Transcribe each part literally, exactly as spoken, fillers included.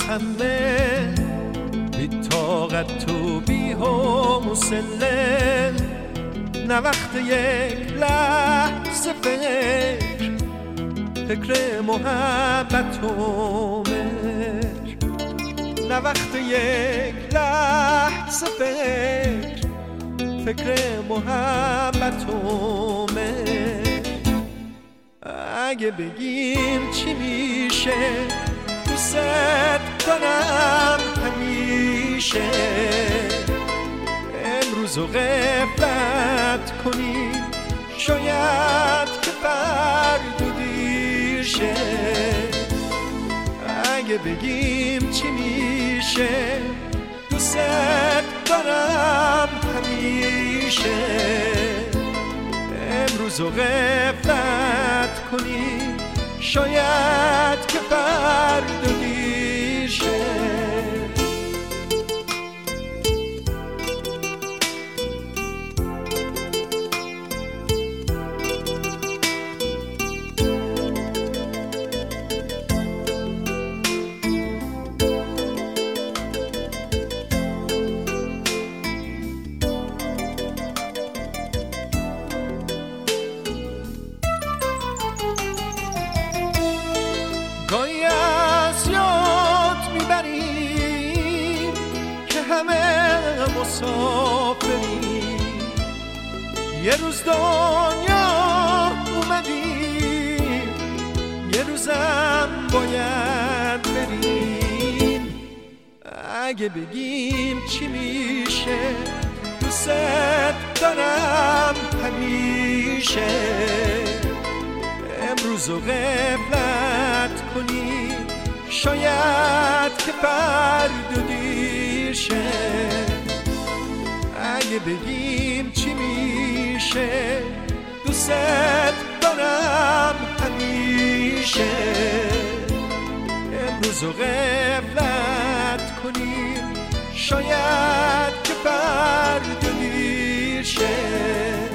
همه بی طاقت و بی حوصله، نه وقت یک لحظه فکر فکر محبت و مهر، نه وقت یک لحظه فکر فکر محبت و مهر. اگه بگیم چی میشه، دوست دارم همیشه، امروز رو غفلت کنی شاید که فردا دیر شه. اگه بگیم چی میشه، دوست دارم همیشه، امروز رو غفلت کنی شاید که فردا دیر شه. گاهی از یاد میبریم که همه مسافریم، یه روز دنیا اومدیم، یه روزم باید بریم. اگه بگیم چی میشه، دوست دارم همیشه، امروز رو غفلت کنی شاید که فردا دیر شه. اگه بگیم چی میشه، دوست دارم همیشه، امروز رو غفلت کنی شاید که فردا دیر شه.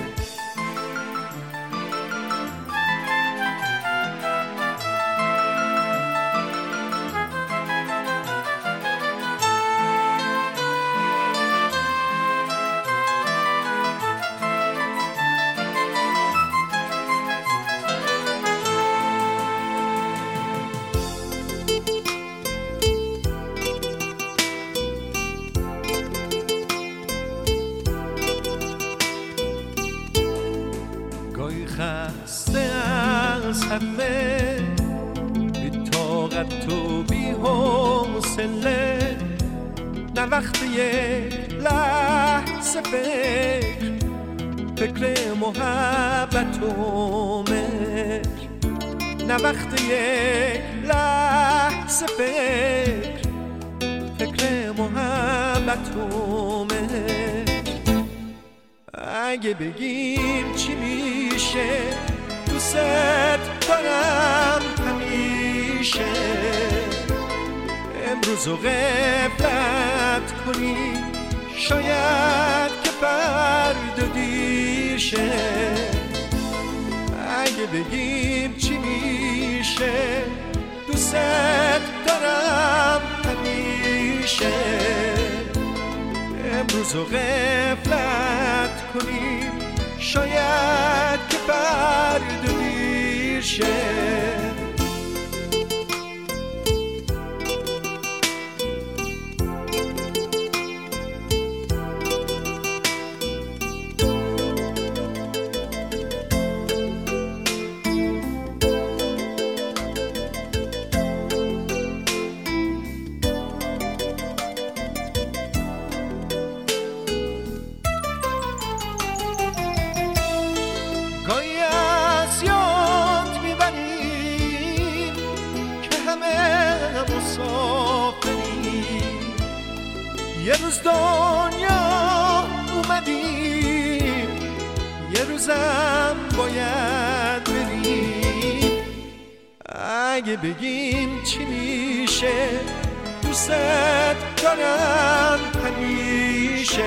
گاهی خسته از همه بی طاقت و بی حوصله، نه وقت یک لحظه فکر فکر محبت و مهر، نه وقت یک لحظه فکر فکر محبت و مهر. اگه بگیم چی میشه، دوست دارم همیشه، امروز رو غفلت کنی شاید که فردا دیر شه. اگه بگیم چی میشه، دوست دارم همیشه، امروز رو غفلت کنیم شاید که فردا دیر شه. گاهی از یاد میبریم که همه مسافریم، یه روز دنیا اومدیم، یه روزم باید بریم. اگه بگیم چی میشه، دوست دارم همیشه،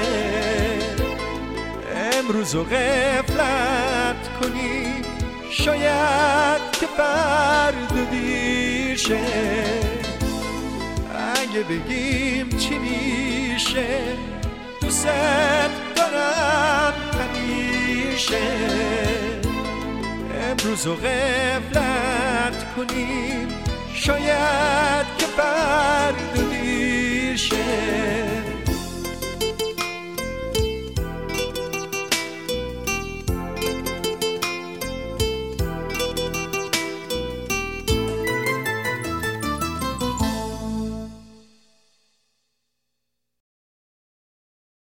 امروز رو غفلت کنی شاید که فردا دیر شه. دیگه بگیم چی میشه، دوست دارم همیشه. امروز رو غفلت کنیم، شاید که فردا دیر شه.